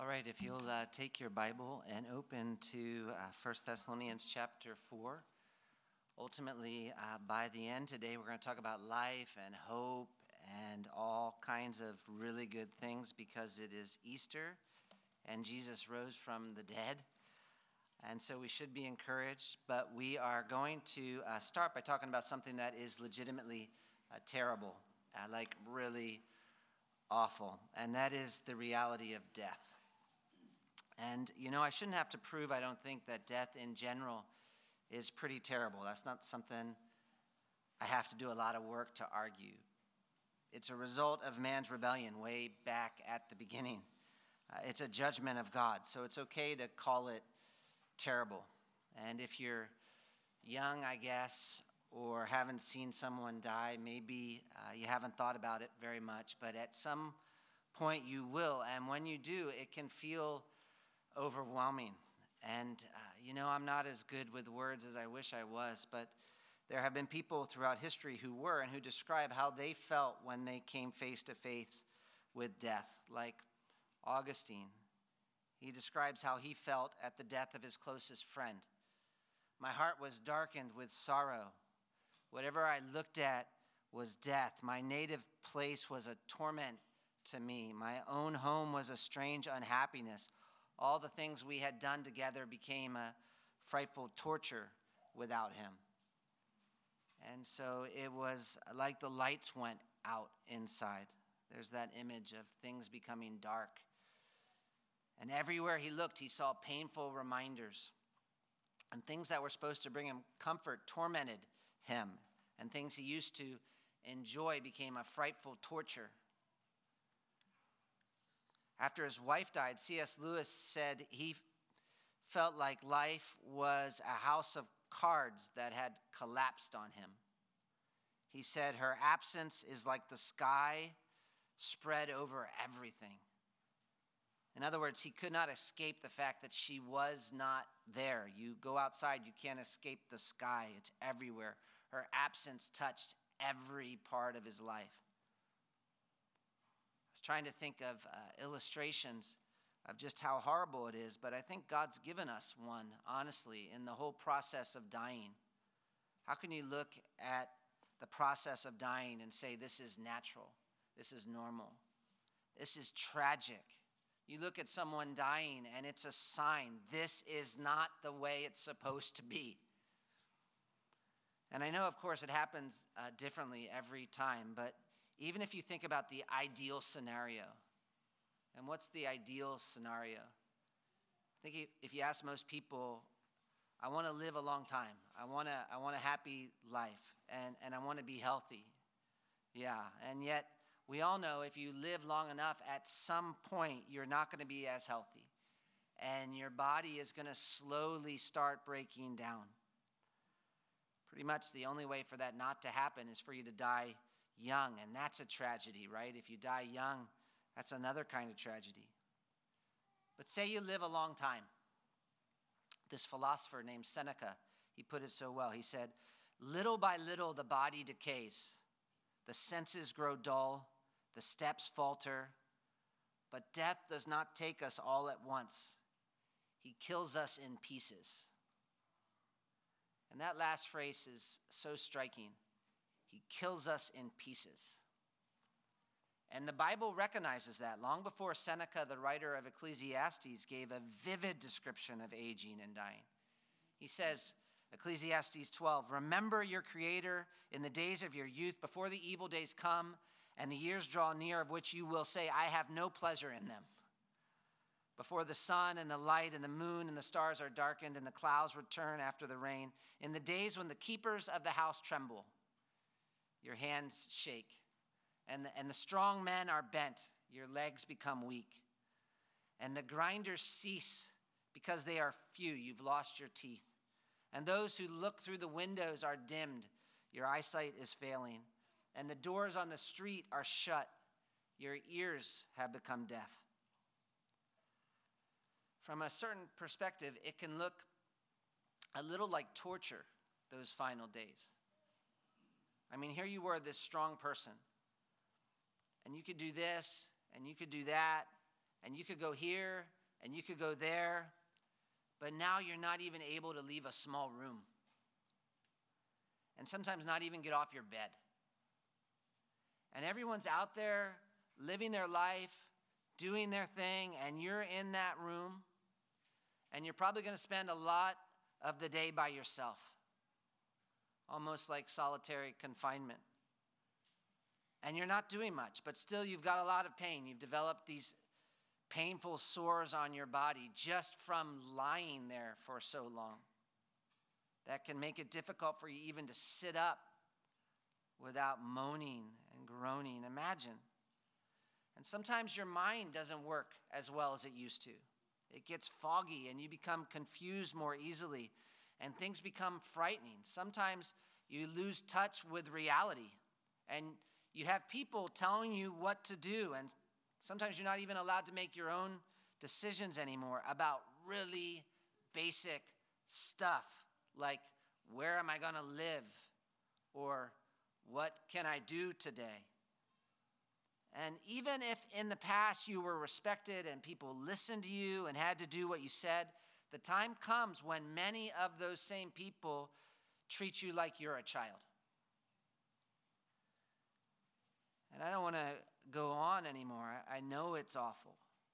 right, if you'll take your Bible and open to 1 Thessalonians chapter 4. Ultimately, by the end today, we're going to talk about life and hope and all kinds of really good things because it is Easter and Jesus rose from the dead. And so we should be encouraged, but we are going to start by talking about something that is legitimately terrible, like really awful, and that is the reality of death. And, I shouldn't have to prove, I don't think, that death in general is pretty terrible. That's not something I have to do a lot of work to argue. It's a result of man's rebellion way back at the beginning. It's a judgment of God, so it's okay to call it terrible. And if you're young, I guess, or haven't seen someone die, maybe you haven't thought about it very much, but at some point you will, and when you do, it can feel overwhelming. And, I'm not as good with words as I wish I was, but there have been people throughout history who were and who describe how they felt when they came face to face with death, like Augustine. He describes how he felt at the death of his closest friend. My heart was darkened with sorrow. Whatever I looked at was death. My native place was a torment to me. My own home was a strange unhappiness. All the things we had done together became a frightful torture without him. And so it was like the lights went out inside. There's that image of things becoming dark. And everywhere he looked, he saw painful reminders. And things that were supposed to bring him comfort tormented him. And things he used to enjoy became a frightful torture. After his wife died, C.S. Lewis said he felt like life was a house of cards that had collapsed on him. He said her absence is like the sky spread over everything. In other words, he could not escape the fact that she was not there. You go outside, you can't escape the sky. It's everywhere. Her absence touched every part of his life. I was trying to think of illustrations of just how horrible it is, but I think God's given us one, honestly, in the whole process of dying. How can you look at the process of dying and say, this is natural, this is normal, this is tragic? You look at someone dying and it's a sign, this is not the way it's supposed to be. And I know, of course, it happens differently every time, but even if you think about the ideal scenario, and what's the ideal scenario? I think if you ask most people, I want to live a long time. I want a happy life, and I want to be healthy. Yeah, and yet we all know if you live long enough, at some point you're not going to be as healthy, and your body is going to slowly start breaking down. Pretty much the only way for that not to happen is for you to die young, and that's a tragedy, right? If you die young, that's another kind of tragedy. But say you live a long time. This philosopher named Seneca, he put it so well. He said, little by little the body decays, the senses grow dull, the steps falter, but death does not take us all at once. He kills us in pieces. And that last phrase is so striking. He kills us in pieces. And the Bible recognizes that. Long before Seneca, the writer of Ecclesiastes, gave a vivid description of aging and dying. He says, Ecclesiastes 12, remember your Creator in the days of your youth, before the evil days come and the years draw near, of which you will say, I have no pleasure in them. Before the sun and the light and the moon and the stars are darkened and the clouds return after the rain, in the days when the keepers of the house tremble, your hands shake, and the strong men are bent, your legs become weak, and the grinders cease because they are few, you've lost your teeth, and those who look through the windows are dimmed, your eyesight is failing, and the doors on the street are shut, your ears have become deaf. From a certain perspective, it can look a little like torture, those final days. I mean, here you were, this strong person, and you could do this, and you could do that, and you could go here, and you could go there, but now you're not even able to leave a small room. And sometimes not even get off your bed. And everyone's out there living their life, doing their thing, and you're in that room, and you're probably going to spend a lot of the day by yourself, almost like solitary confinement. And you're not doing much, but still you've got a lot of pain. You've developed these painful sores on your body just from lying there for so long. That can make it difficult for you even to sit up without moaning and groaning. Imagine. And sometimes your mind doesn't work as well as it used to. It gets foggy and you become confused more easily and things become frightening. Sometimes you lose touch with reality and you have people telling you what to do, and sometimes you're not even allowed to make your own decisions anymore about really basic stuff like, where am I going to live? Or what can I do today? And even if in the past you were respected and people listened to you and had to do what you said, the time comes when many of those same people treat you like you're a child. And I don't want to go on anymore. I know it's awful.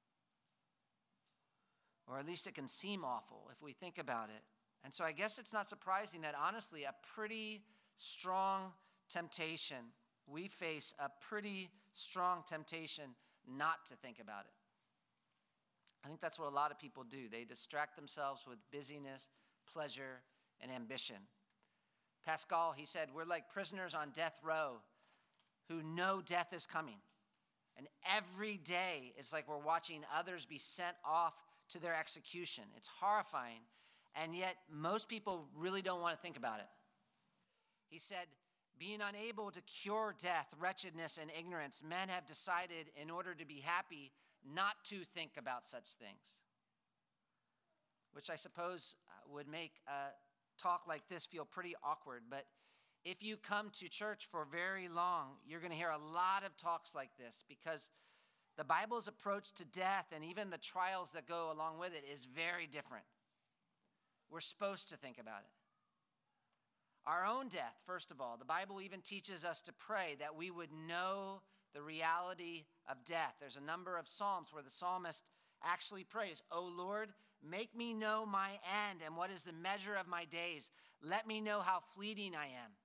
Or at least it can seem awful if we think about it. And so I guess it's not surprising that honestly, a pretty strong temptation, we face a pretty strong temptation not to think about it. I think that's what a lot of people do. They distract themselves with busyness, pleasure, and ambition. Pascal, he said, we're like prisoners on death row who know death is coming. And every day it's like we're watching others be sent off to their execution. It's horrifying. And yet, most people really don't want to think about it. He said, being unable to cure death, wretchedness, and ignorance, men have decided, in order to be happy, not to think about such things. Which I suppose would make a talk like this feel pretty awkward. But if you come to church for very long, you're going to hear a lot of talks like this, because the Bible's approach to death and even the trials that go along with it is very different. We're supposed to think about it. Our own death, first of all. The Bible even teaches us to pray that we would know the reality of death. There's a number of Psalms where the psalmist actually prays, "O Lord, make me know my end and what is the measure of my days. Let me know how fleeting I am."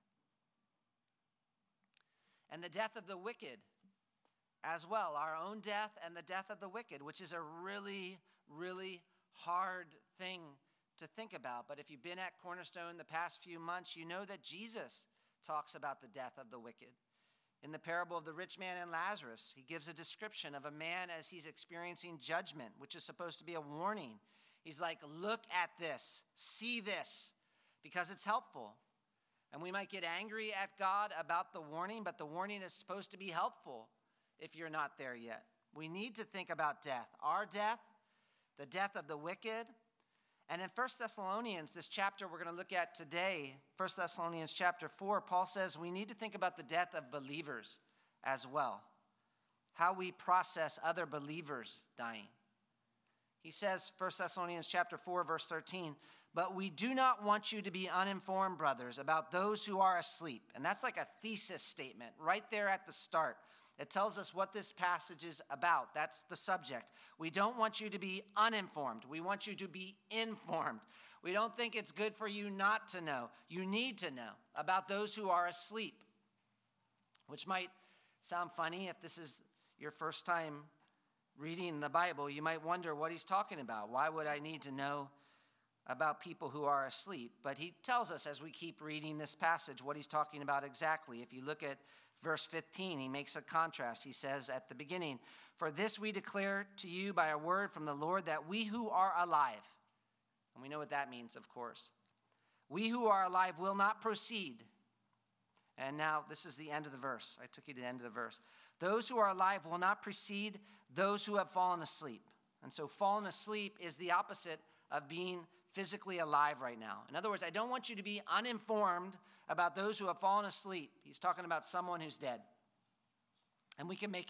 And the death of the wicked as well. Our own death and the death of the wicked, which is a really, really hard thing to think about. But if you've been at Cornerstone the past few months, you know that Jesus talks about the death of the wicked. In the parable of the rich man and Lazarus, he gives a description of a man as he's experiencing judgment, which is supposed to be a warning. He's like, look at this, see this, because it's helpful. And we might get angry at God about the warning, but the warning is supposed to be helpful if you're not there yet. We need to think about death, our death, the death of the wicked. And in 1 Thessalonians, this chapter we're going to look at today, 1 Thessalonians chapter 4, Paul says we need to think about the death of believers as well, how we process other believers dying. He says, 1 Thessalonians chapter 4, verse 13, "But we do not want you to be uninformed, brothers, about those who are asleep." And that's like a thesis statement right there at the start. It tells us what this passage is about. That's the subject. We don't want you to be uninformed. We want you to be informed. We don't think it's good for you not to know. You need to know about those who are asleep, which might sound funny if this is your first time reading the Bible. You might wonder what he's talking about. Why would I need to know about people who are asleep? But he tells us as we keep reading this passage what he's talking about exactly. If you look at verse 15, he makes a contrast. He says at the beginning, "For this we declare to you by a word from the Lord, that we who are alive," and we know what that means, of course, "we who are alive will not proceed." And now this is the end of the verse. I took you to the end of the verse. "Those who are alive will not precede those who have fallen asleep." And so fallen asleep is the opposite of being physically alive right now. In other words, I don't want you to be uninformed about those who have fallen asleep. He's talking about someone who's dead. And we can make it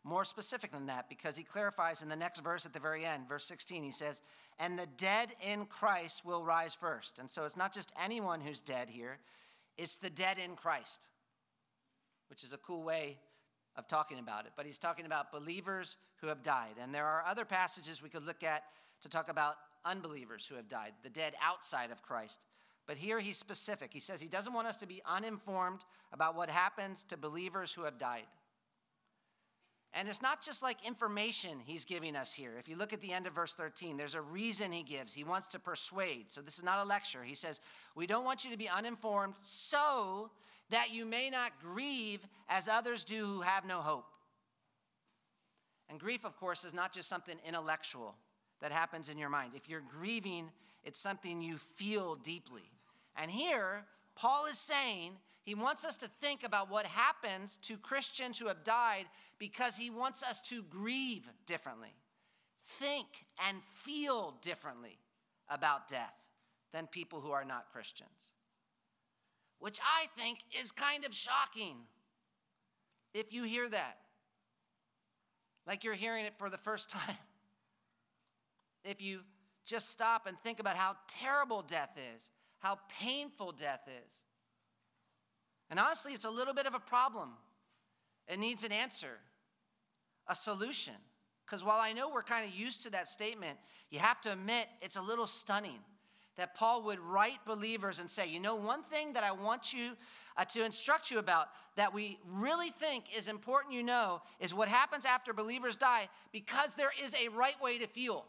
more specific than that, because he clarifies in the next verse at the very end, verse 16, he says, and the dead in Christ will rise first. And so it's not just anyone who's dead here, it's the dead in Christ, which is a cool way of talking about it. But he's talking about believers who have died. And there are other passages we could look at to talk about unbelievers who have died, the dead outside of Christ. But here he's specific. He says he doesn't want us to be uninformed about what happens to believers who have died. And it's not just like information he's giving us here. If you look at the end of verse 13, there's a reason he gives. He wants to persuade. So this is not a lecture. He says, we don't want you to be uninformed so that you may not grieve as others do who have no hope. And grief, of course, is not just something intellectual that happens in your mind. If you're grieving, it's something you feel deeply. And here, Paul is saying he wants us to think about what happens to Christians who have died because he wants us to grieve differently, think and feel differently about death than people who are not Christians, which I think is kind of shocking if you hear that, like you're hearing it for the first time. If you just stop and think about how terrible death is, how painful death is. And honestly, it's a little bit of a problem. It needs an answer, a solution. Because while I know we're kind of used to that statement, you have to admit it's a little stunning that Paul would write believers and say, you know, one thing that I want you to instruct you about that we really think is important you know is what happens after believers die, because there is a right way to feel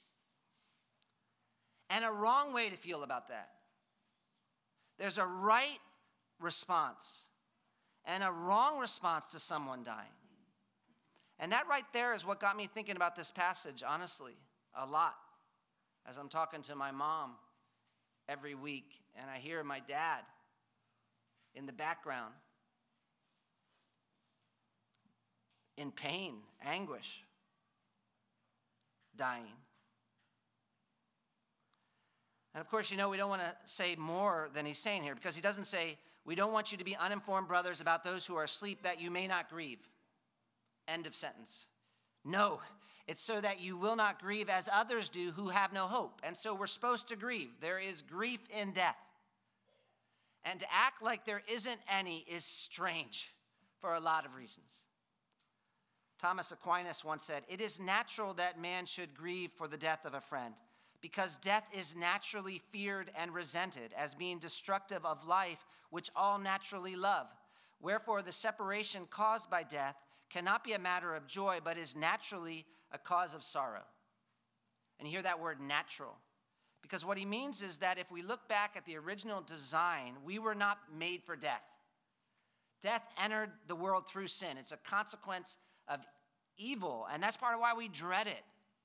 and a wrong way to feel about that. There's a right response and a wrong response to someone dying. And that right there is what got me thinking about this passage, honestly, a lot. As I'm talking to my mom every week, and I hear my dad in the background in pain, anguish, dying. And of course, you know, we don't want to say more than he's saying here, because he doesn't say, we don't want you to be uninformed, brothers, about those who are asleep, that you may not grieve. End of sentence. No, it's so that you will not grieve as others do who have no hope. And so we're supposed to grieve. There is grief in death. And to act like there isn't any is strange for a lot of reasons. Thomas Aquinas once said, it is natural that man should grieve for the death of a friend, because death is naturally feared and resented as being destructive of life, which all naturally love. Wherefore, the separation caused by death cannot be a matter of joy, but is naturally a cause of sorrow. And you hear that word natural, because what he means is that if we look back at the original design, we were not made for death. Death entered the world through sin. It's a consequence of evil, and that's part of why we dread it.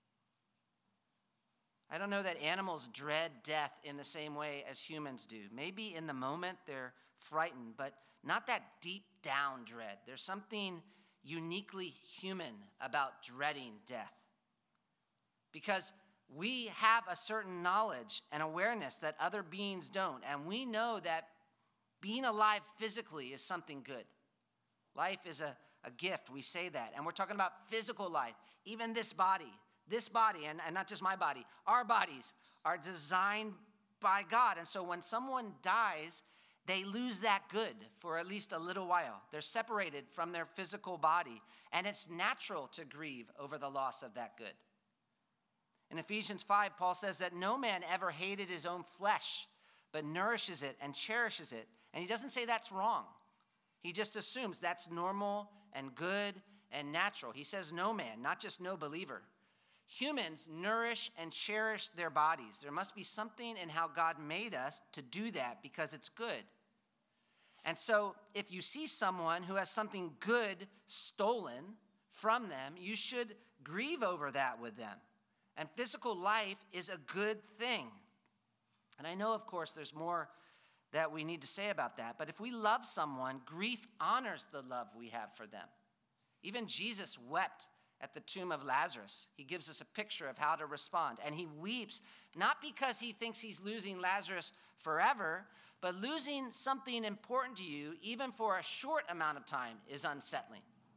I don't know that animals dread death in the same way as humans do. Maybe in the moment they're frightened, but not that deep down dread. There's something uniquely human about dreading death, because we have a certain knowledge and awareness that other beings don't, and we know that being alive physically is something good. Life is a gift, we say that, and we're talking about physical life. Even this body, and not just my body, our bodies are designed by God, and so when someone dies, they lose that good for at least a little while. They're separated from their physical body, and it's natural to grieve over the loss of that good. In Ephesians 5, Paul says that no man ever hated his own flesh, but nourishes it and cherishes it. And he doesn't say that's wrong. He just assumes that's normal and good and natural. He says no man, not just no believer. Humans nourish and cherish their bodies. There must be something in how God made us to do that, because it's good. And so if you see someone who has something good stolen from them, you should grieve over that with them. And physical life is a good thing. And I know, of course, there's more that we need to say about that. But if we love someone, grief honors the love we have for them. Even Jesus wept at the tomb of Lazarus. He gives us a picture of how to respond. And he weeps, not because he thinks he's losing Lazarus forever, but losing something important to you, even for a short amount of time, is unsettling.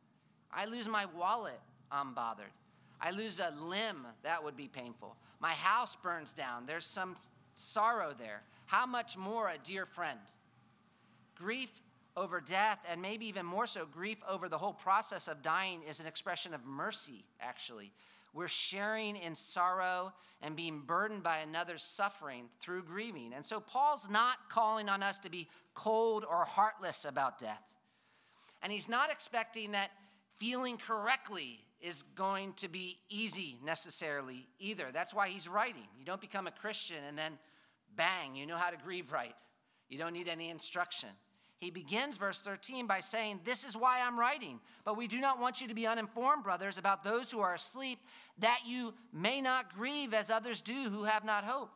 I lose my wallet, I'm bothered. I lose a limb, that would be painful. My house burns down, there's some sorrow there. How much more a dear friend? Grief over death, and maybe even more so, grief over the whole process of dying is an expression of mercy, actually. We're sharing in sorrow and being burdened by another's suffering through grieving. And so Paul's not calling on us to be cold or heartless about death. And he's not expecting that feeling correctly is going to be easy necessarily either. That's why he's writing. You don't become a Christian and then bang, you know how to grieve right. You don't need any instruction. He begins verse 13 by saying, this is why I'm writing. But we do not want you to be uninformed, brothers, about those who are asleep, that you may not grieve as others do who have not hope.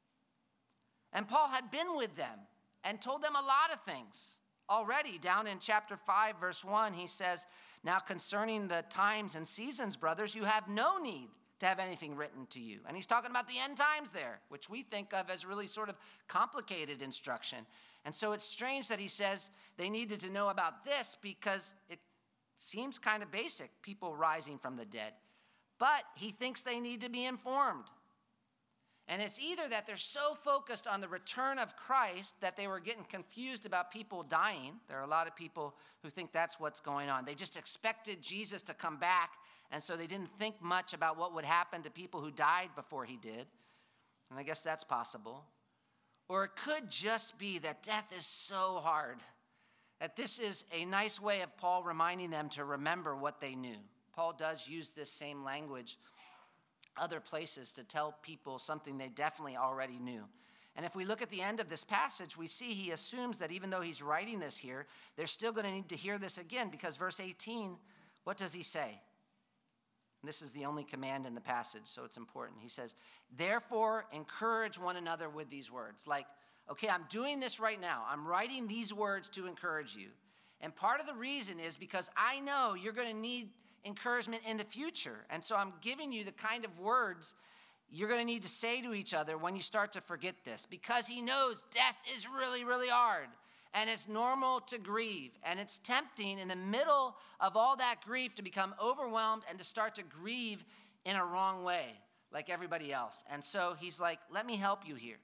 And Paul had been with them and told them a lot of things already. Down in chapter 5, verse 1, he says, now concerning the times and seasons, brothers, you have no need to have anything written to you. And he's talking about the end times there, which we think of as really sort of complicated instruction. And so it's strange that he says they needed to know about this because it seems kind of basic, people rising from the dead. But he thinks they need to be informed. And it's either that they're so focused on the return of Christ that they were getting confused about people dying. There are a lot of people who think that's what's going on. They just expected Jesus to come back, and so they didn't think much about what would happen to people who died before he did. And I guess that's possible. Or it could just be that death is so hard, that this is a nice way of Paul reminding them to remember what they knew. Paul does use this same language other places to tell people something they definitely already knew. And if we look at the end of this passage, we see he assumes that even though he's writing this here, they're still going to need to hear this again, because verse 18, what does he say? And this is the only command in the passage, so it's important. He says, therefore, encourage one another with these words. Like, okay, I'm doing this right now. I'm writing these words to encourage you. And part of the reason is because I know you're going to need encouragement in the future. And so I'm giving you the kind of words you're going to need to say to each other when you start to forget this, because he knows death is really, really hard. And it's normal to grieve. And it's tempting in the middle of all that grief to become overwhelmed and to start to grieve in a wrong way, like everybody else. And so he's like, let me help you here.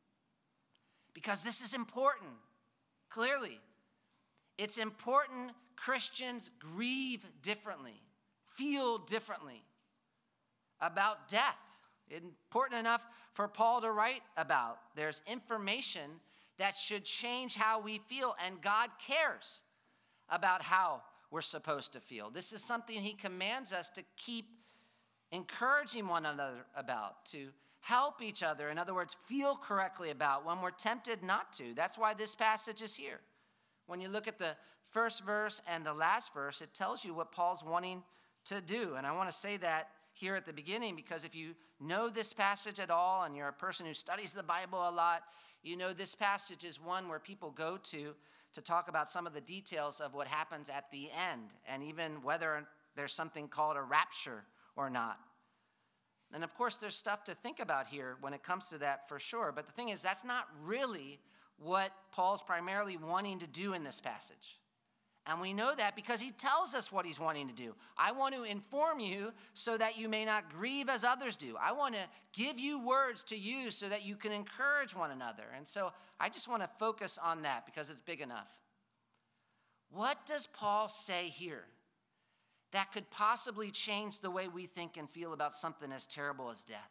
Because this is important, clearly. It's important Christians grieve differently, feel differently about death. Important enough for Paul to write about. There's information that should change how we feel, and God cares about how we're supposed to feel. This is something he commands us to keep encouraging one another about, to help each other, in other words, feel correctly about when we're tempted not to. That's why this passage is here. When you look at the first verse and the last verse, it tells you what Paul's wanting to do. And I want to say that here at the beginning, because if you know this passage at all and you're a person who studies the Bible a lot, you know this passage is one where people go to talk about some of the details of what happens at the end, and even whether there's something called a rapture or not. And of course, there's stuff to think about here when it comes to that for sure. But the thing is, that's not really what Paul's primarily wanting to do in this passage. And we know that because he tells us what he's wanting to do. I want to inform you so that you may not grieve as others do. I want to give you words to use so that you can encourage one another. And so I just want to focus on that because it's big enough. What does Paul say here that could possibly change the way we think and feel about something as terrible as death?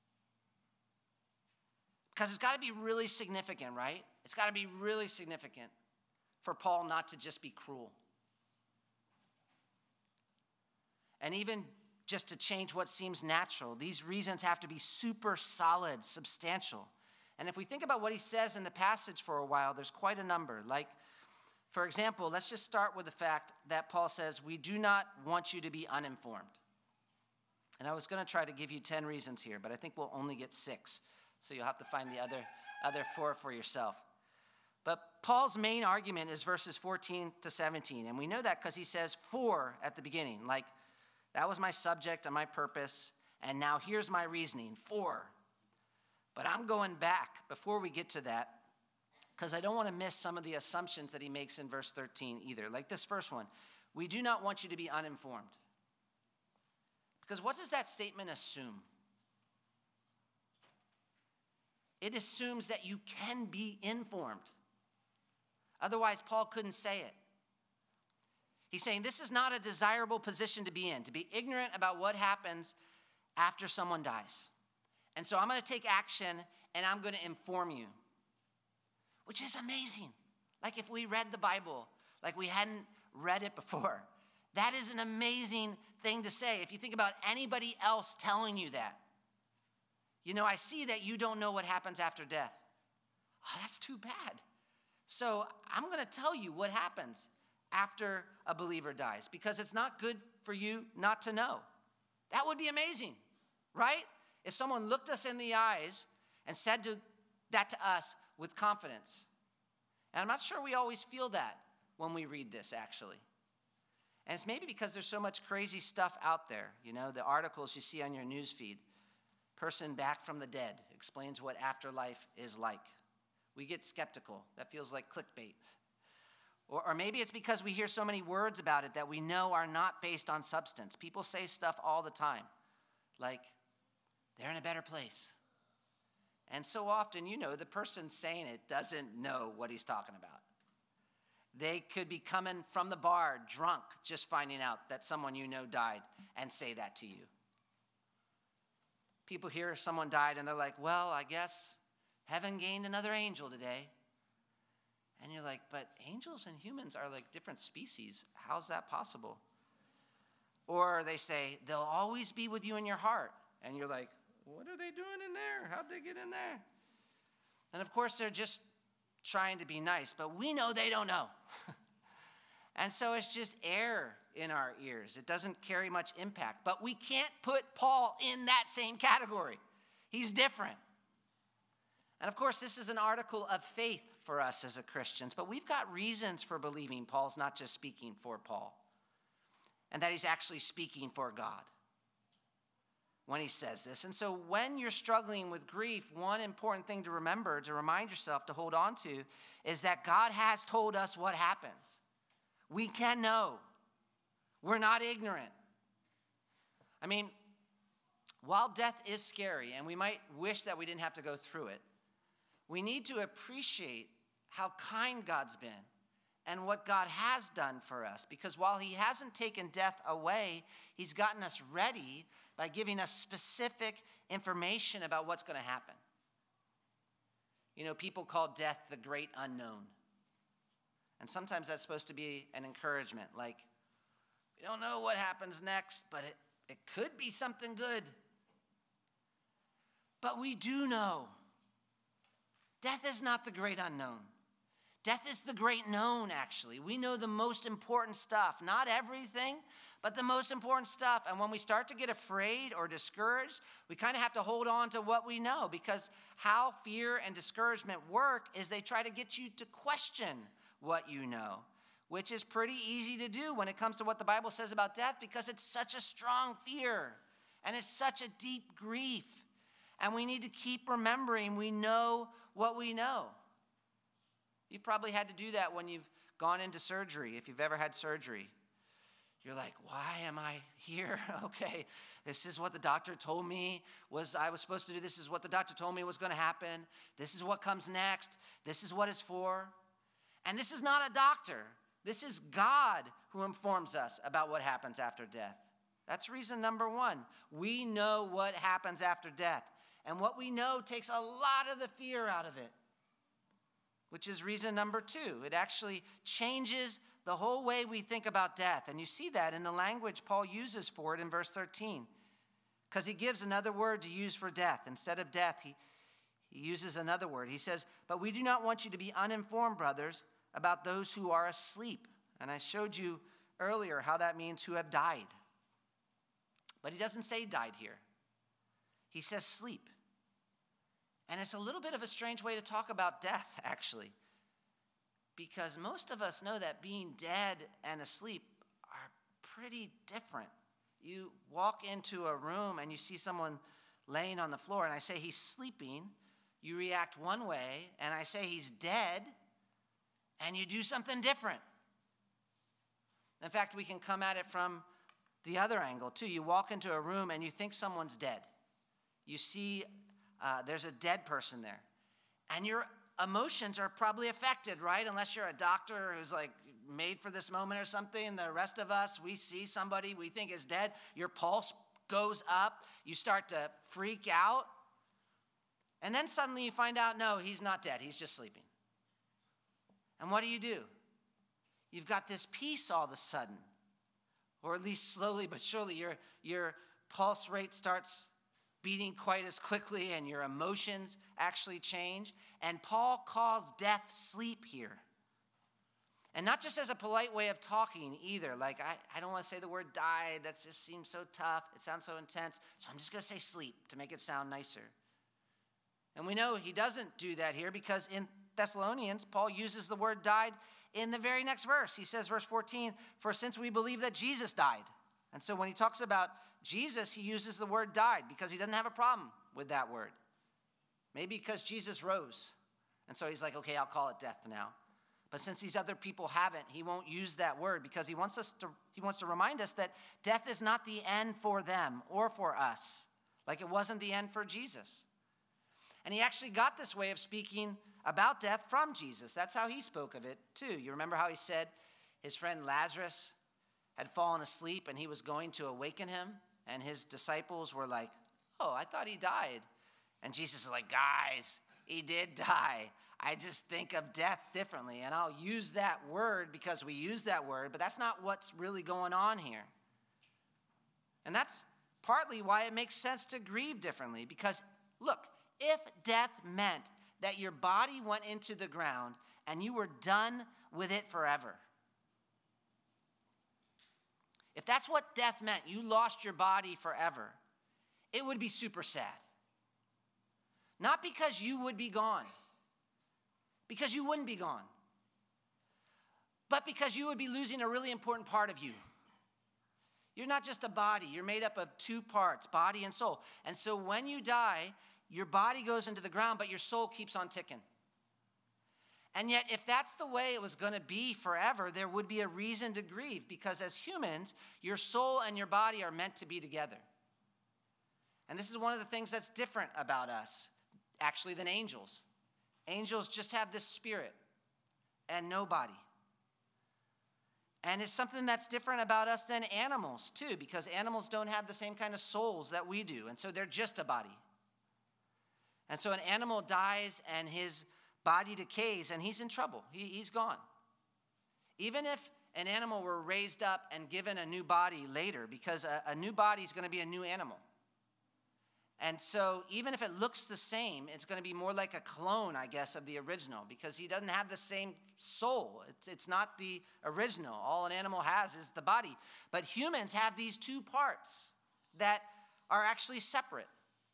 Because it's got to be really significant, right? It's got to be really significant for Paul not to just be cruel. And even just to change what seems natural, these reasons have to be super solid, substantial. And if we think about what he says in the passage for a while, there's quite a number. Like, for example, let's just start with the fact that Paul says, we do not want you to be uninformed. And I was going to try to give you 10 reasons here, but I think we'll only get 6. So you'll have to find the other 4 for yourself. But Paul's main argument is verses 14 to 17. And we know that because he says for at the beginning. Like, that was my subject and my purpose. And now here's my reasoning, for. But I'm going back before we get to that, because I don't want to miss some of the assumptions that he makes in verse 13 either. Like this first one. We do not want you to be uninformed. Because what does that statement assume? It assumes that you can be informed. Otherwise, Paul couldn't say it. He's saying this is not a desirable position to be in, to be ignorant about what happens after someone dies. And so I'm going to take action and I'm going to inform you, which is amazing. Like if we read the Bible, like we hadn't read it before. That is an amazing thing to say. If you think about anybody else telling you that, I see that you don't know what happens after death. Oh, that's too bad. So I'm going to tell you what happens after a believer dies, because it's not good for you not to know. That would be amazing, right? If someone looked us in the eyes and said that to us with confidence. And I'm not sure we always feel that when we read this, actually. And it's maybe because there's so much crazy stuff out there. The articles you see on your news feed. Person back from the dead explains what afterlife is like. We get skeptical. That feels like clickbait. Or maybe it's because we hear so many words about it that we know are not based on substance. People say stuff all the time, like, they're in a better place. And so often, the person saying it doesn't know what he's talking about. They could be coming from the bar drunk, just finding out that someone died, and say that to you. People hear someone died and they're like, well, I guess heaven gained another angel today. And you're like, but angels and humans are like different species. How's that possible? Or they say, they'll always be with you in your heart. And you're like, what are they doing in there? How'd they get in there? And of course, they're just trying to be nice, but we know they don't know. And so it's just air in our ears. It doesn't carry much impact. But we can't put Paul in that same category. He's different. And of course, this is an article of faith for us as Christians, but we've got reasons for believing Paul's not just speaking for Paul, and that he's actually speaking for God when he says this. And so when you're struggling with grief, one important thing to remember, to remind yourself, to hold on to, is that God has told us what happens. We can know. We're not ignorant. While death is scary, and we might wish that we didn't have to go through it, we need to appreciate how kind God's been and what God has done for us. Because while he hasn't taken death away, he's gotten us ready by giving us specific information about what's going to happen. People call death the great unknown. And sometimes that's supposed to be an encouragement. Like, we don't know what happens next, but it could be something good. But we do know. Death is not the great unknown. Death is the great known, actually. We know the most important stuff. Not everything, but the most important stuff. And when we start to get afraid or discouraged, we kind of have to hold on to what we know, because how fear and discouragement work is they try to get you to question what you know, which is pretty easy to do when it comes to what the Bible says about death, because it's such a strong fear and it's such a deep grief. And we need to keep remembering we know what we know. You've probably had to do that when you've gone into surgery, if you've ever had surgery. You're like, why am I here? Okay, this is what the doctor told me I was supposed to do. This is what the doctor told me was going to happen. This is what comes next. This is what it's for. And this is not a doctor. This is God who informs us about what happens after death. That's reason number one. We know what happens after death. And what we know takes a lot of the fear out of it, which is reason number two. It actually changes the whole way we think about death. And you see that in the language Paul uses for it in verse 13, because he gives another word to use for death. Instead of death, he uses another word. He says, but we do not want you to be uninformed, brothers, about those who are asleep. And I showed you earlier how that means who have died. But he doesn't say died here. He says sleep. And it's a little bit of a strange way to talk about death, actually, because most of us know that being dead and asleep are pretty different. You walk into a room and you see someone laying on the floor, and I say he's sleeping. You react one way, and I say he's dead, and you do something different. In fact, we can come at it from the other angle too. You walk into a room and you think someone's dead. You see there's a dead person there. And your emotions are probably affected, right? Unless you're a doctor who's like made for this moment or something. The rest of us, we see somebody we think is dead. Your pulse goes up. You start to freak out. And then suddenly you find out, no, he's not dead. He's just sleeping. And what do? You've got this peace all of a sudden. Or at least slowly but surely your pulse rate starts beating quite as quickly and your emotions actually change. And Paul calls death sleep here. And not just as a polite way of talking either. Like, I don't want to say the word died. That just seems so tough. It sounds so intense. So I'm just going to say sleep to make it sound nicer. And we know he doesn't do that here because in Thessalonians, Paul uses the word died in the very next verse. He says, verse 14, for since we believe that Jesus died. And so when he talks about Jesus, he uses the word died because he doesn't have a problem with that word. Maybe because Jesus rose. And so he's like, okay, I'll call it death now. But since these other people haven't, he won't use that word because he wants to remind us that death is not the end for them or for us, like it wasn't the end for Jesus. And he actually got this way of speaking about death from Jesus. That's how he spoke of it too. You remember how he said his friend Lazarus had fallen asleep and he was going to awaken him? And his disciples were like, oh, I thought he died. And Jesus is like, guys, he did die. I just think of death differently. And I'll use that word because we use that word, but that's not what's really going on here. And that's partly why it makes sense to grieve differently. Because, look, if death meant that your body went into the ground and you were done with it forever, if that's what death meant, you lost your body forever, it would be super sad. Not because you would be gone, because you wouldn't be gone, but because you would be losing a really important part of you. You're not just a body. You're made up of two parts, body and soul. And so when you die, your body goes into the ground, but your soul keeps on ticking. And yet, if that's the way it was going to be forever, there would be a reason to grieve, because as humans, your soul and your body are meant to be together. And this is one of the things that's different about us, actually, than angels. Angels just have this spirit and no body. And it's something that's different about us than animals, too, because animals don't have the same kind of souls that we do, and so they're just a body. And so an animal dies and his body decays and he's in trouble. He's gone. Even if an animal were raised up and given a new body later, because a new body is going to be a new animal. And so even if it looks the same, it's going to be more like a clone, I guess, of the original, because he doesn't have the same soul. It's not the original. All an animal has is the body. But humans have these two parts that are actually separate,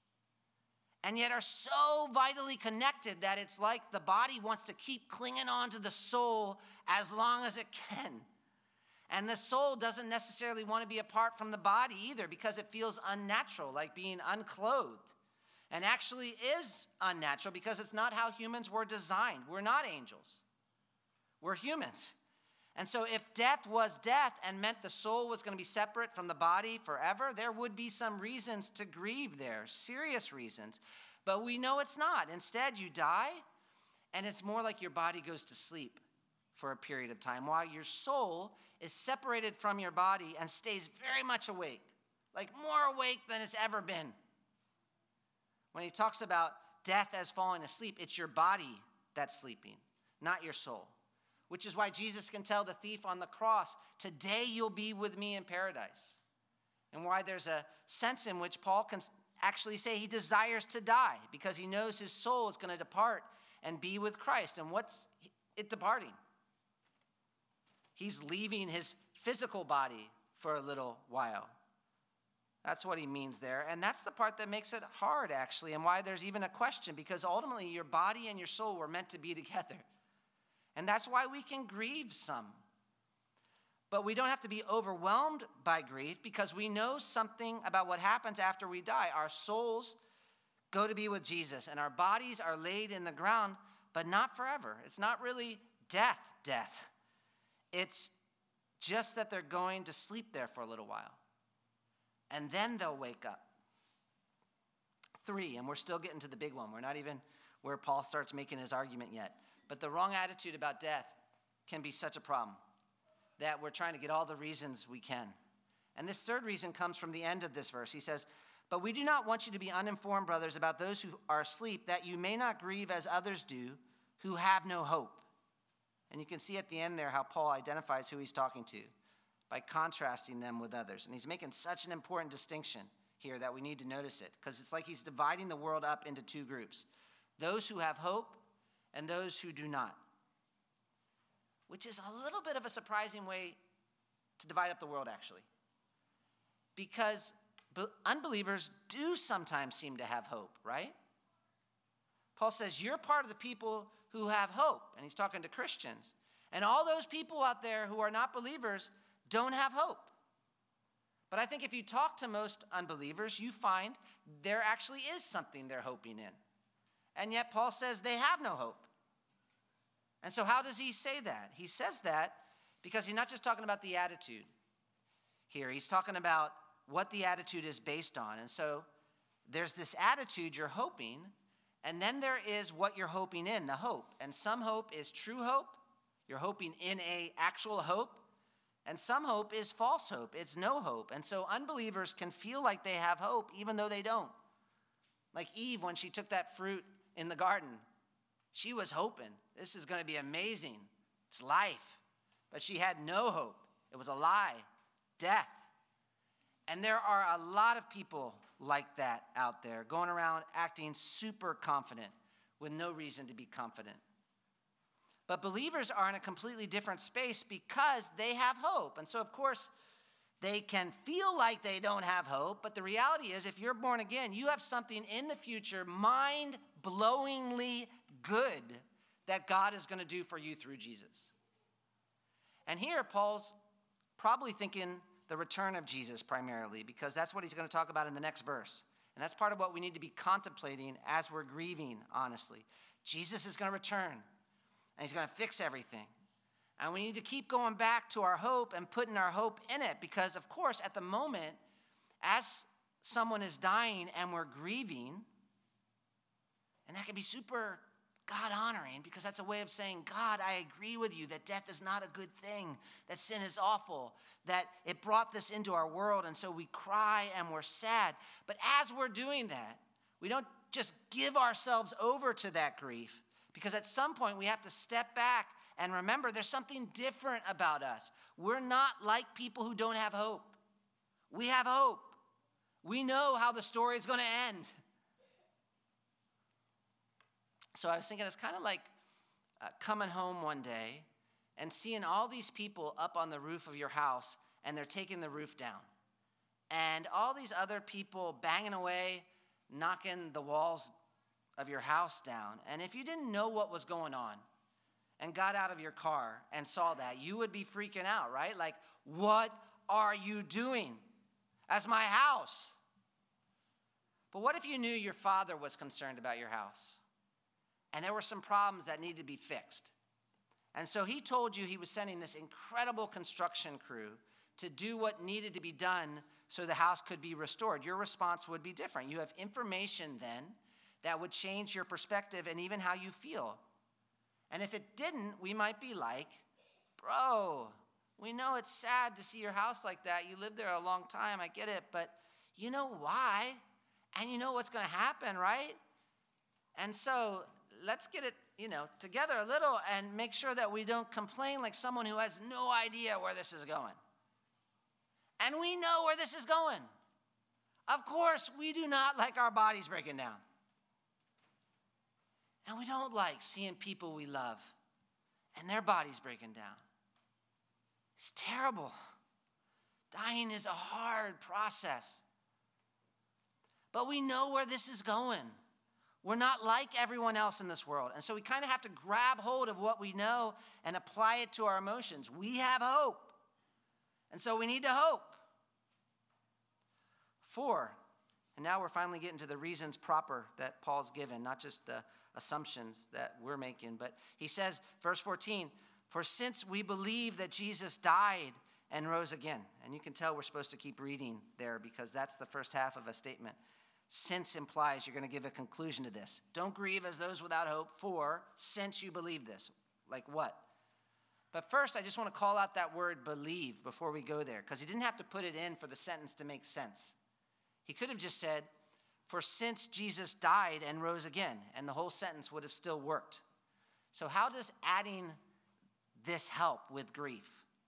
and yet are so vitally connected that it's like the body wants to keep clinging on to the soul as long as it can. And the soul doesn't necessarily want to be apart from the body either, because it feels unnatural, like being unclothed. And actually is unnatural because it's not how humans were designed. We're not angels. We're humans. And so if death was death and meant the soul was going to be separate from the body forever, there would be some reasons to grieve there, serious reasons. But we know it's not. Instead, you die, and it's more like your body goes to sleep for a period of time, while your soul is separated from your body and stays very much awake, like more awake than it's ever been. When he talks about death as falling asleep, it's your body that's sleeping, not your soul. Which is why Jesus can tell the thief on the cross, today you'll be with me in paradise. And why there's a sense in which Paul can actually say he desires to die, because he knows his soul is going to depart and be with Christ. And what's it departing? He's leaving his physical body for a little while. That's what he means there. And that's the part that makes it hard, actually, and why there's even a question, because ultimately your body and your soul were meant to be together. And that's why we can grieve some. But we don't have to be overwhelmed by grief, because we know something about what happens after we die. Our souls go to be with Jesus, and our bodies are laid in the ground, but not forever. It's not really death. It's just that they're going to sleep there for a little while. And then they'll wake up. 3, and we're still getting to the big one. We're not even where Paul starts making his argument yet. But the wrong attitude about death can be such a problem that we're trying to get all the reasons we can. And this third reason comes from the end of this verse. He says, "But we do not want you to be uninformed, brothers, about those who are asleep, that you may not grieve as others do, who have no hope." And you can see at the end there how Paul identifies who he's talking to by contrasting them with others. And he's making such an important distinction here that we need to notice it, because it's like he's dividing the world up into 2 groups: those who have hope and those who do not, which is a little bit of a surprising way to divide up the world, actually, because unbelievers do sometimes seem to have hope, right? Paul says, you're part of the people who have hope, and he's talking to Christians. And all those people out there who are not believers don't have hope. But I think if you talk to most unbelievers, you find there actually is something they're hoping in. And yet Paul says they have no hope. And so how does he say that? He says that because he's not just talking about the attitude here. He's talking about what the attitude is based on. And so there's this attitude you're hoping, and then there is what you're hoping in, the hope. And some hope is true hope. You're hoping in an actual hope. And some hope is false hope. It's no hope. And so unbelievers can feel like they have hope even though they don't. Like Eve, when she took that fruit in the garden, she was hoping, this is going to be amazing. It's life. But she had no hope. It was a lie, death. And there are a lot of people like that out there, going around acting super confident with no reason to be confident. But believers are in a completely different space because they have hope. And so, of course, they can feel like they don't have hope, but the reality is, if you're born again, you have something in the future mind-blowingly good that God is going to do for you through Jesus. And here, Paul's probably thinking the return of Jesus primarily, because that's what he's going to talk about in the next verse. And that's part of what we need to be contemplating as we're grieving, honestly. Jesus is going to return, and he's going to fix everything. And we need to keep going back to our hope and putting our hope in it, because, of course, at the moment, as someone is dying and we're grieving, and that can be super God-honoring, because that's a way of saying, God, I agree with you that death is not a good thing, that sin is awful, that it brought this into our world, and so we cry and we're sad. But as we're doing that, we don't just give ourselves over to that grief, because at some point we have to step back and remember there's something different about us. We're not like people who don't have hope. We have hope. We know how the story is going to end. So I was thinking it's kind of like coming home one day and seeing all these people up on the roof of your house, and they're taking the roof down. And all these other people banging away, knocking the walls of your house down. And if you didn't know what was going on and got out of your car and saw that, you would be freaking out, right? Like, what are you doing? That's my house. But what if you knew your father was concerned about your house and there were some problems that needed to be fixed? And so he told you he was sending this incredible construction crew to do what needed to be done so the house could be restored. Your response would be different. You have information then that would change your perspective and even how you feel. And if it didn't, we might be like, bro, we know it's sad to see your house like that. You lived there a long time. I get it. But you know why? And you know what's going to happen, right? And so let's get it, together a little and make sure that we don't complain like someone who has no idea where this is going. And we know where this is going. Of course, we do not like our bodies breaking down. And we don't like seeing people we love and their bodies breaking down. It's terrible. Dying is a hard process. But we know where this is going. We're not like everyone else in this world. And so we kind of have to grab hold of what we know and apply it to our emotions. We have hope. And so we need to hope. 4, and now we're finally getting to the reasons proper that Paul's given, not just the assumptions that we're making. But he says, verse 14, for since we believe that Jesus died and rose again. And you can tell we're supposed to keep reading there because that's the first half of a statement. Since implies you're going to give a conclusion to this. Don't grieve as those without hope, for since you believe this. Like what? But first, I just want to call out that word believe before we go there, because he didn't have to put it in for the sentence to make sense. He could have just said, for since Jesus died and rose again, and the whole sentence would have still worked. So how does adding this help with grief?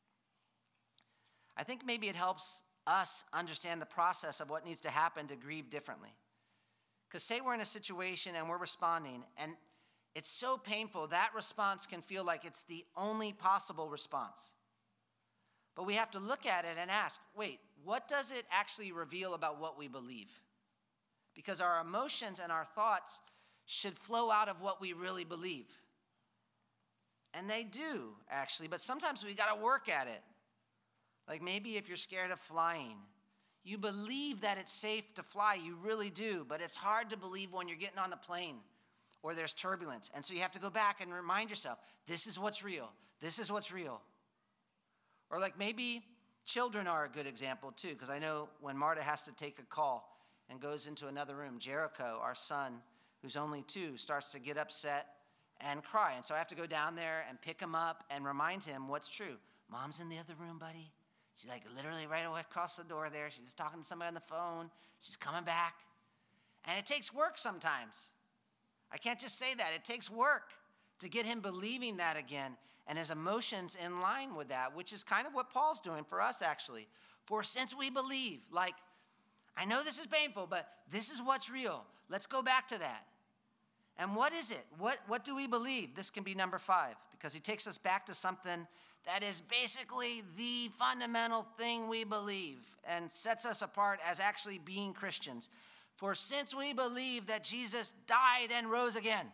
I think maybe it helps us understand the process of what needs to happen to grieve differently. Because say we're in a situation and we're responding, and it's so painful, that response can feel like it's the only possible response. But we have to look at it and ask, wait, what does it actually reveal about what we believe? Because our emotions and our thoughts should flow out of what we really believe. And they do, actually, but sometimes we got to work at it. Like maybe if you're scared of flying, you believe that it's safe to fly, you really do, but it's hard to believe when you're getting on the plane or there's turbulence. And so you have to go back and remind yourself, this is what's real. This is what's real. Or like maybe children are a good example too, because I know when Marta has to take a call and goes into another room, Jericho, our son, who's only 2, starts to get upset and cry. And so I have to go down there and pick him up and remind him what's true. Mom's in the other room, buddy. She's like literally right away across the door there. She's talking to somebody on the phone. She's coming back. And it takes work sometimes. I can't just say that. It takes work to get him believing that again and his emotions in line with that, which is kind of what Paul's doing for us actually. For since we believe, like, I know this is painful, but this is what's real. Let's go back to that. And what is it? What do we believe? This can be number 5 because he takes us back to something that is basically the fundamental thing we believe and sets us apart as actually being Christians. For since we believe that Jesus died and rose again.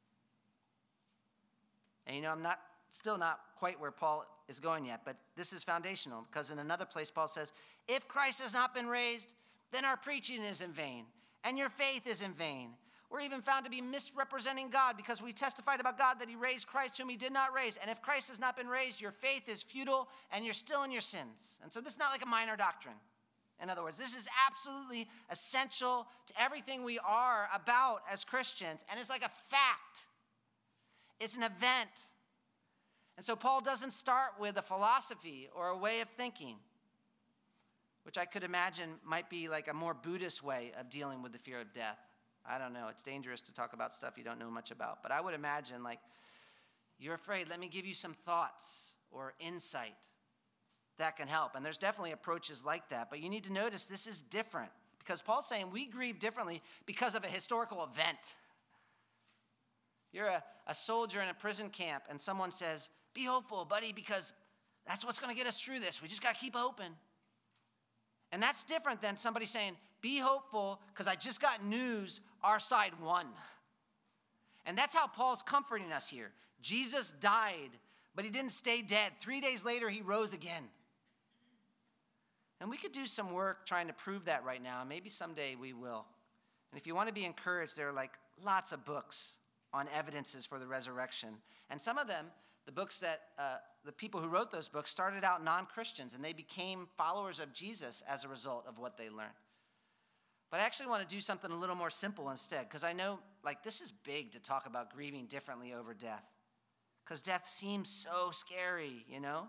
And I'm still not quite where Paul is going yet, but this is foundational because in another place Paul says, if Christ has not been raised, then our preaching is in vain and your faith is in vain. We're even found to be misrepresenting God because we testified about God that he raised Christ whom he did not raise. And if Christ has not been raised, your faith is futile and you're still in your sins. And so this is not like a minor doctrine. In other words, this is absolutely essential to everything we are about as Christians. And it's like a fact. It's an event. And so Paul doesn't start with a philosophy or a way of thinking, which I could imagine might be like a more Buddhist way of dealing with the fear of death. I don't know. It's dangerous to talk about stuff you don't know much about. But I would imagine, like, you're afraid. Let me give you some thoughts or insight that can help. And there's definitely approaches like that. But you need to notice this is different because Paul's saying we grieve differently because of a historical event. You're a soldier in a prison camp and someone says, be hopeful, buddy, because that's what's going to get us through this. We just got to keep hoping. And that's different than somebody saying, be hopeful because I just got news, our side won. And that's how Paul's comforting us here. Jesus died, but he didn't stay dead. 3 days later, he rose again. And we could do some work trying to prove that right now, and maybe someday we will. And if you want to be encouraged, there are like lots of books on evidences for the resurrection. And some of them, the books that the people who wrote those books started out non-Christians, and they became followers of Jesus as a result of what they learned. But I actually want to do something a little more simple instead, because I know, like, this is big to talk about grieving differently over death, because death seems so scary,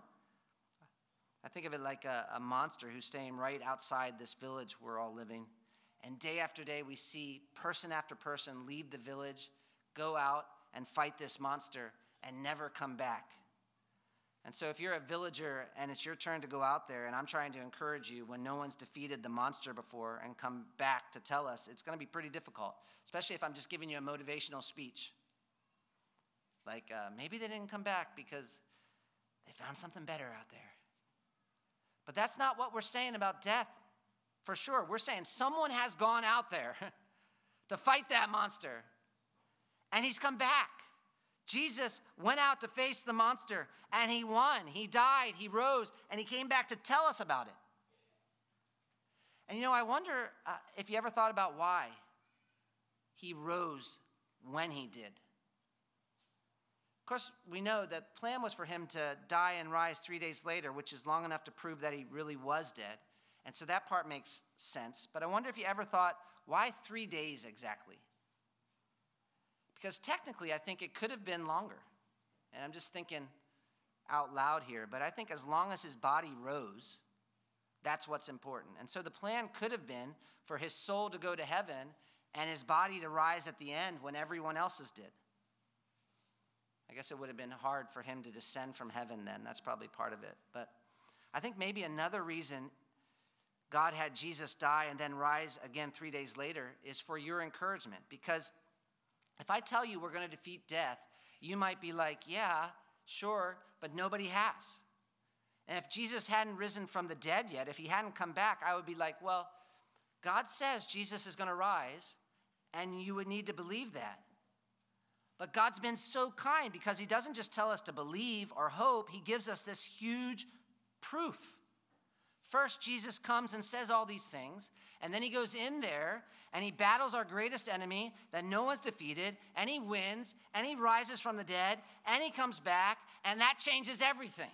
I think of it like a monster who's staying right outside this village we're all living, and day after day we see person after person leave the village, go out and fight this monster, and never come back. And so if you're a villager and it's your turn to go out there and I'm trying to encourage you when no one's defeated the monster before and come back to tell us, it's going to be pretty difficult, especially if I'm just giving you a motivational speech. Like maybe they didn't come back because they found something better out there. But that's not what we're saying about death for sure. We're saying someone has gone out there to fight that monster and he's come back. Jesus went out to face the monster, and he won. He died, he rose, and he came back to tell us about it. And I wonder if you ever thought about why he rose when he did. Of course, we know the plan was for him to die and rise 3 days later, which is long enough to prove that he really was dead. And so that part makes sense. But I wonder if you ever thought, why 3 days exactly? Because technically, I think it could have been longer. And I'm just thinking out loud here. But I think as long as his body rose, that's what's important. And so the plan could have been for his soul to go to heaven and his body to rise at the end when everyone else's did. I guess it would have been hard for him to descend from heaven then. That's probably part of it. But I think maybe another reason God had Jesus die and then rise again 3 days later is for your encouragement. Because if I tell you we're going to defeat death, you might be like, yeah, sure, but nobody has. And if Jesus hadn't risen from the dead yet, if he hadn't come back, I would be like, well, God says Jesus is going to rise, and you would need to believe that. But God's been so kind because he doesn't just tell us to believe or hope. He gives us this huge proof. First, Jesus comes and says all these things, and then he goes in there and he battles our greatest enemy that no one's defeated, and he wins, and he rises from the dead, and he comes back, and that changes everything.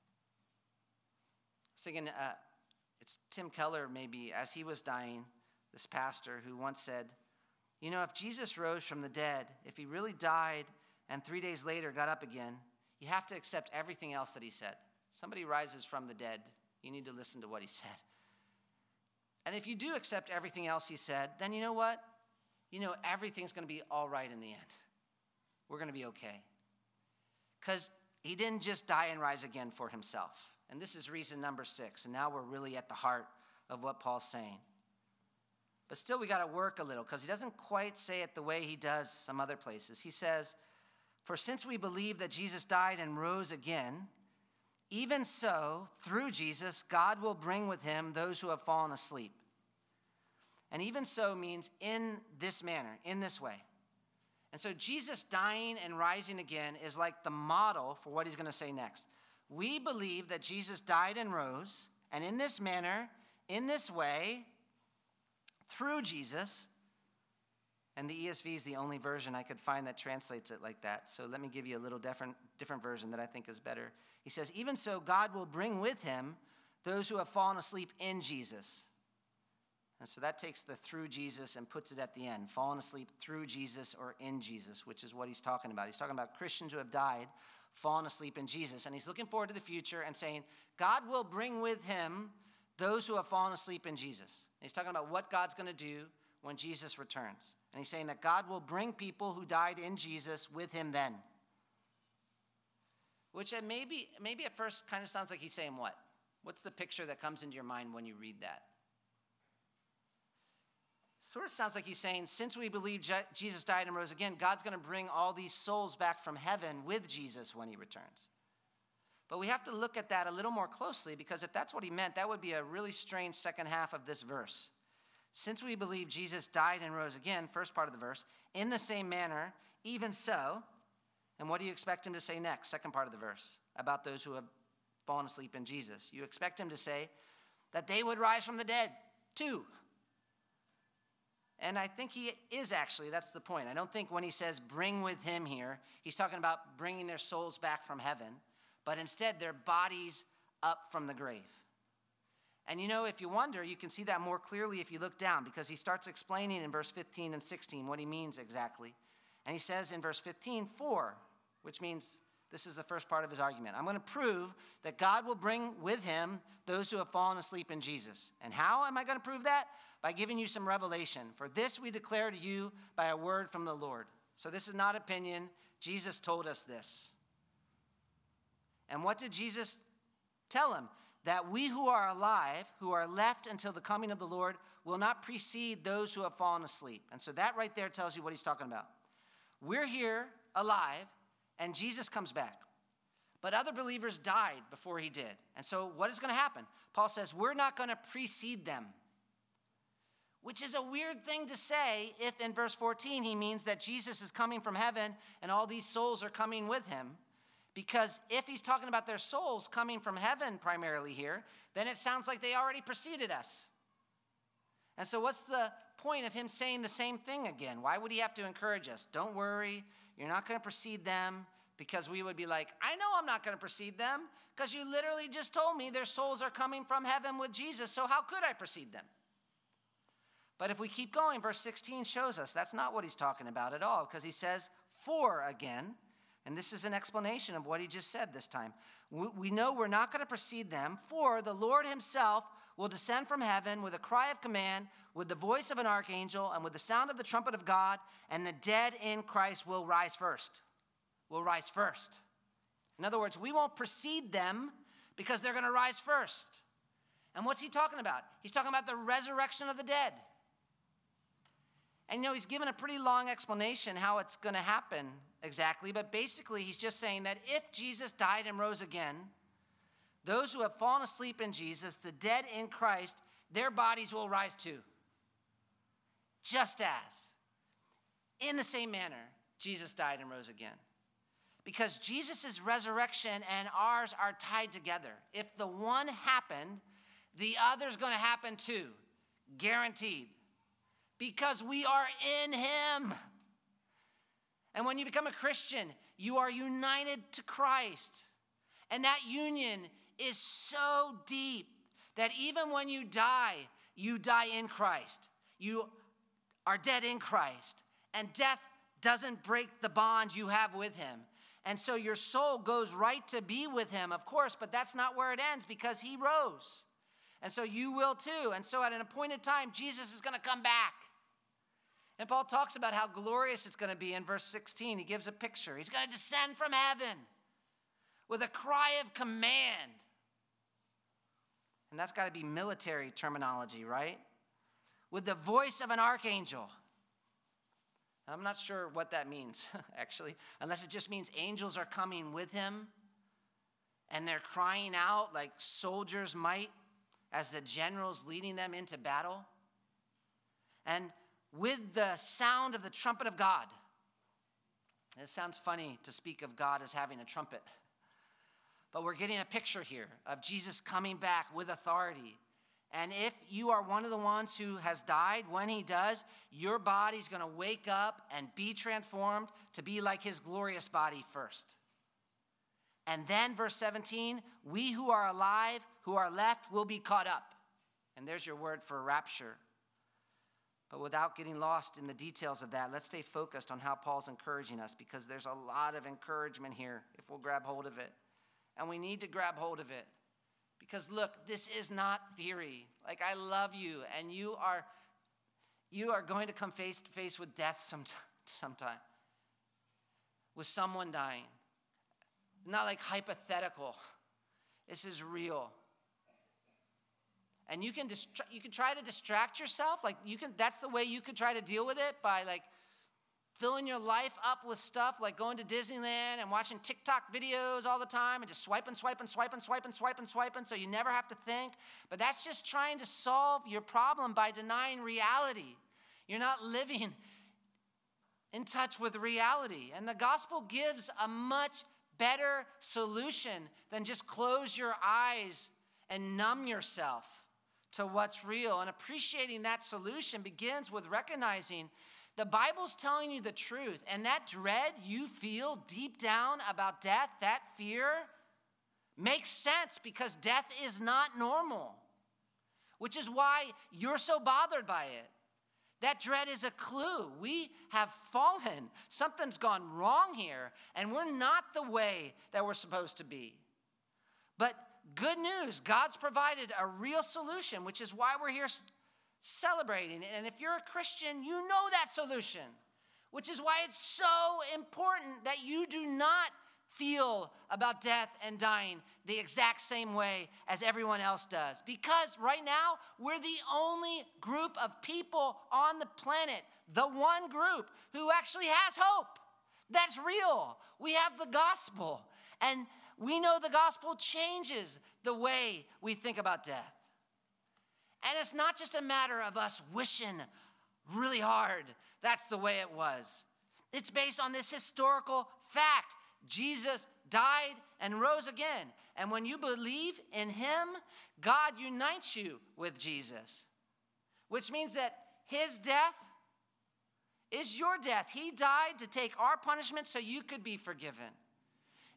I was thinking, it's Tim Keller maybe, as he was dying, this pastor who once said, you know, if Jesus rose from the dead, if he really died and 3 days later got up again, you have to accept everything else that he said. Somebody rises from the dead, you need to listen to what he said. And if you do accept everything else he said, then you know what? You know, everything's going to be all right in the end. We're going to be okay. Because he didn't just die and rise again for himself. And this is reason number 6. And now we're really at the heart of what Paul's saying. But still, we got to work a little because he doesn't quite say it the way he does some other places. He says, for since we believe that Jesus died and rose again, even so, through Jesus, God will bring with him those who have fallen asleep. And even so means in this manner, in this way. And so Jesus dying and rising again is like the model for what he's going to say next. We believe that Jesus died and rose, and in this manner, in this way, through Jesus, and the ESV is the only version I could find that translates it like that. So let me give you a little different version that I think is better. He says, even so, God will bring with him those who have fallen asleep in Jesus. And so that takes the through Jesus and puts it at the end. Fallen asleep through Jesus or in Jesus, which is what he's talking about. He's talking about Christians who have died, fallen asleep in Jesus. And he's looking forward to the future and saying, God will bring with him those who have fallen asleep in Jesus. And he's talking about what God's going to do when Jesus returns. And he's saying that God will bring people who died in Jesus with him then. Which maybe at first kind of sounds like he's saying what? What's the picture that comes into your mind when you read that? Sort of sounds like he's saying, since we believe Jesus died and rose again, God's going to bring all these souls back from heaven with Jesus when he returns. But we have to look at that a little more closely, because if that's what he meant, that would be a really strange second half of this verse. Since we believe Jesus died and rose again, first part of the verse, in the same manner, even so, and what do you expect him to say next? Second part of the verse, about those who have fallen asleep in Jesus. You expect him to say that they would rise from the dead too. And I think he is actually, that's the point. I don't think when he says bring with him here, he's talking about bringing their souls back from heaven, but instead their bodies up from the grave. And you know, if you wonder, you can see that more clearly if you look down, because he starts explaining in verse 15 and 16 what he means exactly. And he says in verse 15, for, which means this is the first part of his argument. I'm going to prove that God will bring with him those who have fallen asleep in Jesus. And how am I going to prove that? By giving you some revelation. For this we declare to you by a word from the Lord. So this is not opinion. Jesus told us this. And what did Jesus tell him? That we who are alive, who are left until the coming of the Lord, will not precede those who have fallen asleep. And so that right there tells you what he's talking about. We're here alive, and Jesus comes back. But other believers died before he did. And so what is going to happen? Paul says, we're not going to precede them. Which is a weird thing to say if in verse 14 he means that Jesus is coming from heaven and all these souls are coming with him. Because if he's talking about their souls coming from heaven primarily here, then it sounds like they already preceded us. And so what's the point of him saying the same thing again? Why would he have to encourage us? Don't worry, you're not going to precede them Because we would be like, I know I'm not going to precede them because you literally just told me their souls are coming from heaven with Jesus, so how could I precede them? But if we keep going, verse 16 shows us that's not what he's talking about at all, because he says, for again, and this is an explanation of what he just said this time. We know we're not going to precede them, for the Lord himself will descend from heaven with a cry of command, with the voice of an archangel, and with the sound of the trumpet of God, and the dead in Christ will rise first. Will rise first. In other words, we won't precede them because they're going to rise first. And what's he talking about? He's talking about the resurrection of the dead. And he's given a pretty long explanation how it's going to happen exactly, but basically he's just saying that if Jesus died and rose again, those who have fallen asleep in Jesus, the dead in Christ, their bodies will rise too. Just as, in the same manner, Jesus died and rose again. Because Jesus' resurrection and ours are tied together. If the one happened, the other's going to happen too. Guaranteed. Because we are in him. And when you become a Christian, you are united to Christ. And that union is so deep that even when you die in Christ. You are dead in Christ. And death doesn't break the bond you have with him. And so your soul goes right to be with him, of course, but that's not where it ends because he rose. And so you will too. And so at an appointed time, Jesus is going to come back. And Paul talks about how glorious it's going to be in verse 16. He gives a picture. He's going to descend from heaven with a cry of command. And that's got to be military terminology, right? With the voice of an archangel. I'm not sure what that means, actually, unless it just means angels are coming with him and they're crying out like soldiers might as the generals leading them into battle. And with the sound of the trumpet of God. It sounds funny to speak of God as having a trumpet, but we're getting a picture here of Jesus coming back with authority. And if you are one of the ones who has died, when he does, your body's going to wake up and be transformed to be like his glorious body first. And then verse 17, we who are alive, who are left, will be caught up. And there's your word for rapture. But without getting lost in the details of that, let's stay focused on how Paul's encouraging us, because there's a lot of encouragement here if we'll grab hold of it. And we need to grab hold of it. Because look, this is not theory. Like, I love you, and you are going to come face to face with death sometime. With someone dying. Not like hypothetical. This is real. And you can try to distract yourself. That's the way you could try to deal with it, by like filling your life up with stuff like going to Disneyland and watching TikTok videos all the time and just swiping so you never have to think. But that's just trying to solve your problem by denying reality. You're not living in touch with reality. And the gospel gives a much better solution than just close your eyes and numb yourself to what's real. And appreciating that solution begins with recognizing the Bible's telling you the truth, and that dread you feel deep down about death, that fear, makes sense because death is not normal, which is why you're so bothered by it. That dread is a clue. We have fallen. Something's gone wrong here, and we're not the way that we're supposed to be. But good news, God's provided a real solution, which is why we're here celebrating. And if you're a Christian, you know that solution, which is why it's so important that you do not feel about death and dying the exact same way as everyone else does. Because right now, we're the only group of people on the planet, the one group who actually has hope. That's real. We have the gospel. And we know the gospel changes the way we think about death. And it's not just a matter of us wishing really hard that's the way it was. It's based on this historical fact. Jesus died and rose again. And when you believe in him, God unites you with Jesus, which means that his death is your death. He died to take our punishment so you could be forgiven.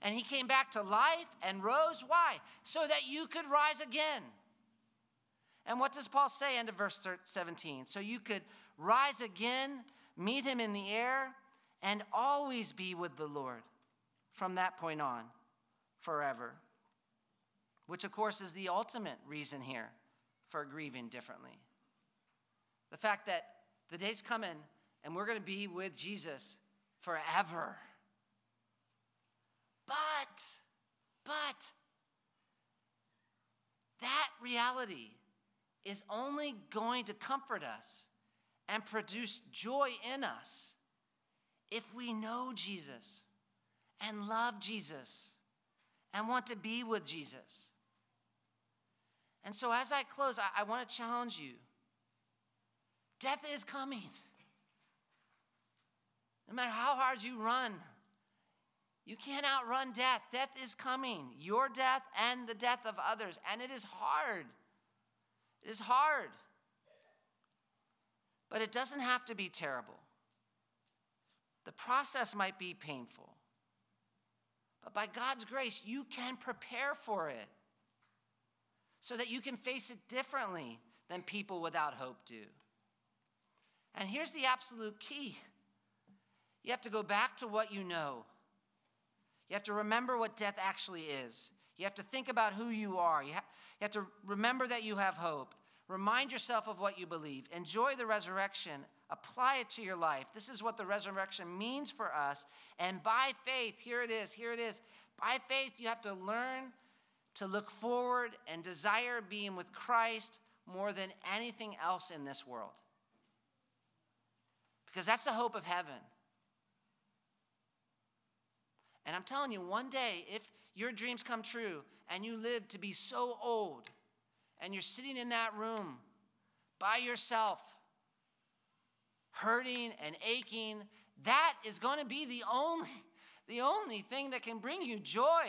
And he came back to life and rose. Why? So that you could rise again. And what does Paul say? End of verse 17. So you could rise again, meet him in the air, and always be with the Lord from that point on, forever. Which, of course, is the ultimate reason here for grieving differently. The fact that the day's coming and we're going to be with Jesus forever. But that reality is only going to comfort us and produce joy in us if we know Jesus and love Jesus and want to be with Jesus. And so as I close, I want to challenge you. Death is coming. No matter how hard you run, you can't outrun death. Death is coming. Your death and the death of others. And it is hard. It is hard. But it doesn't have to be terrible. The process might be painful. But by God's grace, you can prepare for it so that you can face it differently than people without hope do. And here's the absolute key. You have to go back to what you know. You have to remember what death actually is. You have to think about who you are. You have to remember that you have hope. Remind yourself of what you believe. Enjoy the resurrection. Apply it to your life. This is what the resurrection means for us. And by faith, here it is. By faith, you have to learn to look forward and desire being with Christ more than anything else in this world. Because that's the hope of heaven. And I'm telling you, one day, if your dreams come true and you live to be so old and you're sitting in that room by yourself, hurting and aching, that is going to be the only thing that can bring you joy.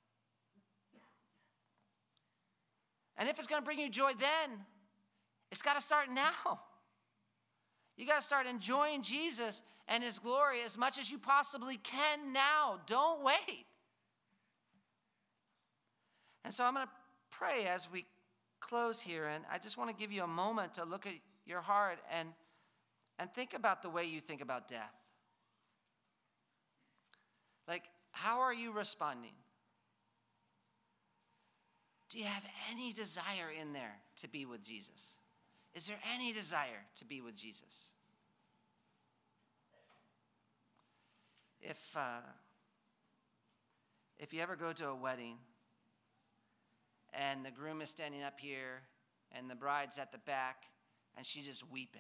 And if it's going to bring you joy then, it's got to start now. You got to start enjoying Jesus and his glory as much as you possibly can now. Don't wait. And so I'm going to pray as we close here. And I just want to give you a moment to look at your heart and think about the way you think about death. Like, how are you responding? Do you have any desire in there to be with Jesus? Is there any desire to be with Jesus? If you ever go to a wedding and the groom is standing up here and the bride's at the back and she's just weeping,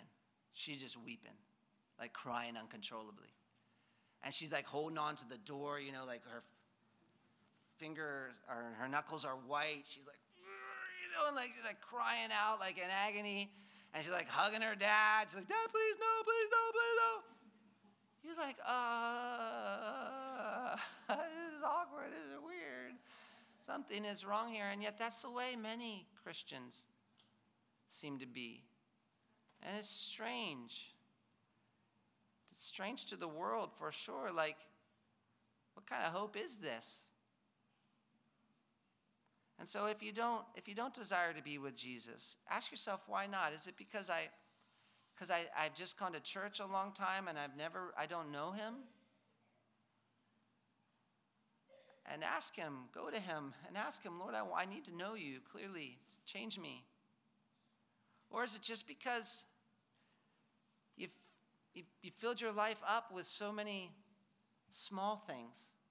like crying uncontrollably. And she's like holding on to the door, like her finger or her knuckles are white. She's like, and like crying out like in agony. And she's like hugging her dad. She's like, Dad, please no, please no, please no. You're like, this is awkward, this is weird. Something is wrong here. And yet that's the way many Christians seem to be. And it's strange. It's strange to the world for sure. Like, what kind of hope is this? And so if you don't desire to be with Jesus, ask yourself, why not? Is it because I've just gone to church a long time and I don't know him? And ask him, go to him and ask him, Lord, I need to know you clearly. Change me. Or is it just because you filled your life up with so many small things